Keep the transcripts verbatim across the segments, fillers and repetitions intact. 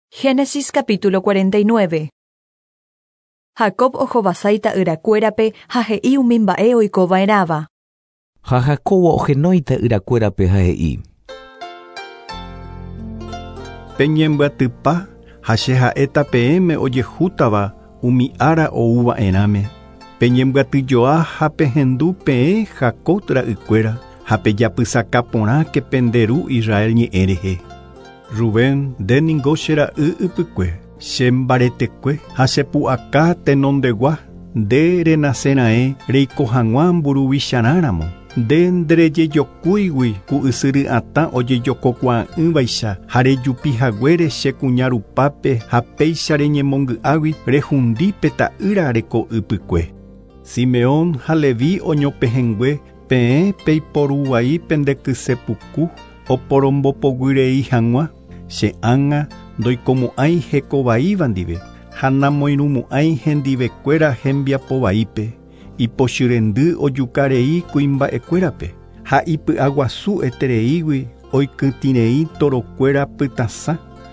Génesis capítulo cuarenta y nueve. Jacob ohovasaita irakuérape ha he'i umi mba'e oikova'erãva. Ha Jacobo ohenóita irakuérape ha he'i. Peñembyatýpa ha che ha'éta peẽme ojehútava umi ára ouva'erãme. Peñembyatýjoa ha pehendu peẽ Jacob ra'ykuéra ha pejapysaka porãke penderu Israel ñe'ẽ rehe. Rubén ndéniko che ra'y ypykue, che mbaretekue ha chepu'aka tenondegua, nde renasẽrãe reiko hag̃ua mburuvicharãramo, nde nderejejokúigui ku ysyry'atã ojejokokuaa'ỹvaicha ha rejupihaguére che kuñarupápe ha péicha reñemongy'águi rehundípe ta'ýra reko ypykue. Simeón ha Leví oñopehengue peẽ peiporuvai pendekysepuku oporombopoguyrei hag̃ua, che ág̃a ndoikomo'ãi hekovaíva ndive ha namoirũmo'ãi hendivekuéra hembiapovaípe, ipochyrendy ojukarei kuimba'ekuérape ha ipy'aguasu etereígui oikytĩrei torokuéra pytasã,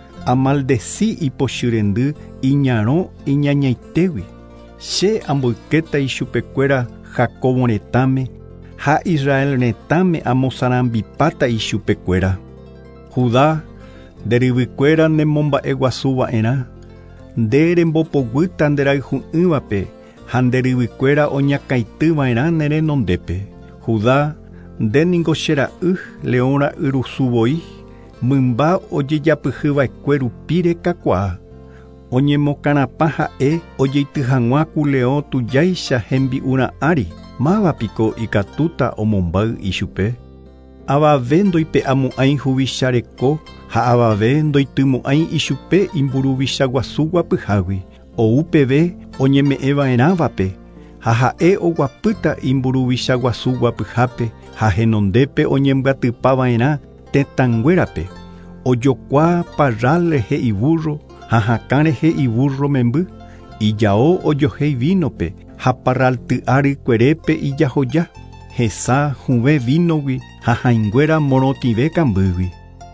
amaldeci ipochyrendy iñarõ iñañaitégui. Che amboykéta ichupekuéra Jacobo retãme ha Israel retãme amosarambipáta ichupekuéra. Judá nderyvykuéra nemomba'eguasuva'erã, nde rembopoguýta nderayhu'ỹvape ha nderyvykuéra oñakãitýva'erã nerenondépe. Judá ndéniko che ra'y león ra'yrusuvoi, mymba ojejapyhyva'ekue rupi rekakuaa. Oñemokarãpa ha'e ojeity hag̃ua ku león tujáicha hembi'urã ári, mávapiko ikatúta omombáy ichupe. Avave ndoipe'amo'ãi huvichareko ha avave ndoitymo'ãi ichupe imburuvichaguasu guapyhágui, oupeve oñeme'ẽva'erãvape ha ha'e oguapýta imburuvichaguasu guapyhápe ha henondépe oñembyatýpava'erã tetãnguérape. Ojokuaa parral rehe iburro ha hakã rehe iburro memby, ijao ojohéi vínope ha parral ty'a rykuerépe ijahoja, hesa huve vínogui ha hãinguéra morotĩve kambýgui.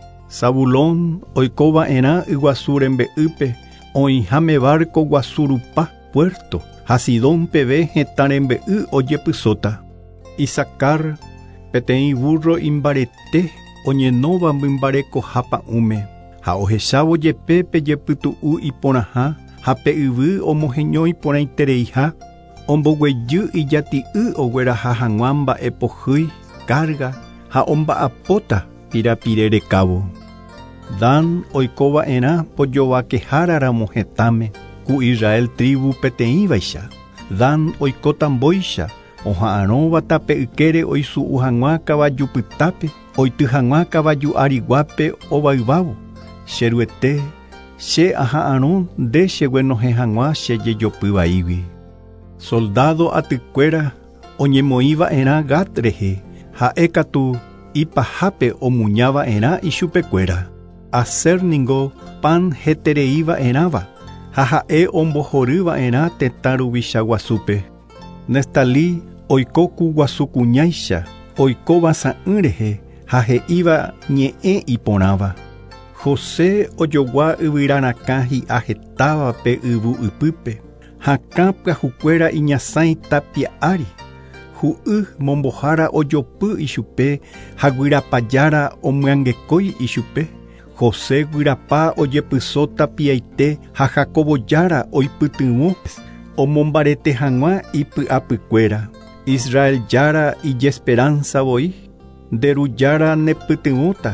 Zabulón oikova'erã yguasu rembe'ýpe, oĩháme barco guasurupa puerto ha Sidón peve hetã rembe'y ojepysóta. Isacar peteĩ burro imbarete oñenóva mymbarekoha pa'ũme ha ohechávo jepe pejepytu'u iporãha ha pe yvy omoheño iporãitereiha, omboguejy ijati'y ogueraha hag̃ua mba'epohýi carga ha omba'apóta pirapire rekávo. Dan oikova'erã pojovakeháraramo hetãme ku Israel tribu peteĩvaicha. Dan oikotambóicha oha'ãróva tape ykére oisu'u hag̃ua kavaju pytápe, oity hag̃ua kavaju ariguápe ovayvávo. Cheryete che aha'ãrõ nde cheguenohẽ hag̃ua chejejopy Soldado atykuéra oñemoĩva'erã Gat rehe, ha'e katu ipahápe omuñava'erã ichupekuéra. Aser ningo pan hetereíva'erãva ha ha'e ombohoryva'erã tetã ruvichaguasúpe. Nestalí oiko ku guasu kuñáicha, oikóva sa'ỹ rehe ha he'íva ñe'ẽ iporãva. José ojogua yvyrarakã hi'a hetávape yvy ypýpe. Hakã pyahukuéra iñasãi tapia'ári. Hu'y mombohára ojopy ichupe ha guyrapajára omyangekói ichupe. José guyrapa ojepysóta piaite ha Jacobojára oipytyvõ omombarete hag̃ua ipy'apykuéra. Israel jára ijesperanza voi, nderujára nepytyvõta.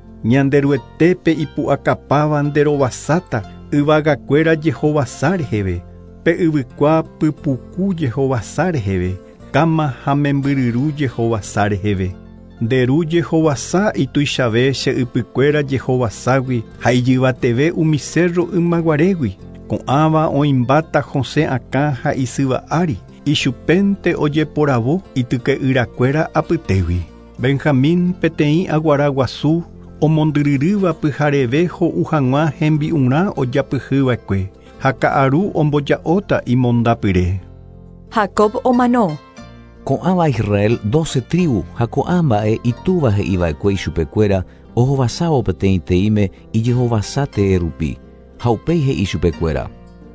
Ñanderuetépe ipu'akapáva nderovasáta yvagakuéra jehovasa reheve, pe yvykua pypuku jehovasa reheve, kama ha membyryru jehovasa reheve. Nderu jehovasa ituichave che ypykuéra jehovaságui ha ijyvateve umi cerro ymaguarégui. Ko'ãva oĩmbáta José akã ha isyva ári, ichupénte ojeporavo ityke'yrakuéra apytégui. Benjamín peteĩ aguara guasu omondyryrýva pyhareve ho'u hag̃ua hembi'urã ojapyhýva'ekue ha ka'aru omboja'óta imondapyre. Jacob omanó. Ko'ãva Israel doce tribu ha ko'ã mba'e itúva he'iva'ekue ichupekuéra ohovasávo peteĩ teíme ijehovasa tee rupi ha upéi he'i chupekuéra: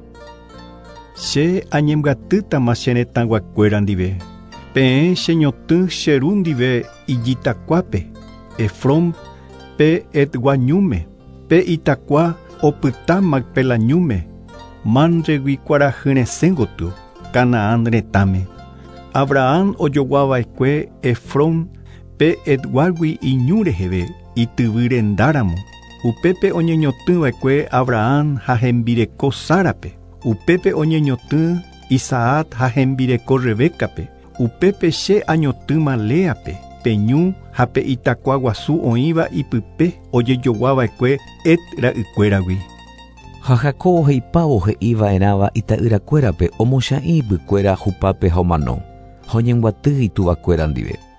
Che añembyatýtama che retãguakuéra ndive. Peẽ cheñotỹ che ru ndive ijitakuápe, Efrón pe Etguañúme, pe itakua opyta Macpelañúme, manregui kuarahyresẽ gotyo, Canaán retãme. Abraham ojoguava'ekue Efrón pe Etguágui iñu reheve, ityvy rendáramo. Upépe oñeñotỹva'ekue Abraham ha hembireko Sárape. Upépe oñeñotỹ Isaac ha hembireko Rebécape. Upépe che añotýma Léape, peñu ha pe itakua guasu oĩva ipype ojejoguava'ekue Et ra'ykuéragui. Ha Jacobo he'ipávo he'iva'erãva ita'yrakuérape omocha'ĩ ypykuéra hupápe ha omano, ha oñemguaty ituvakuéra ndive.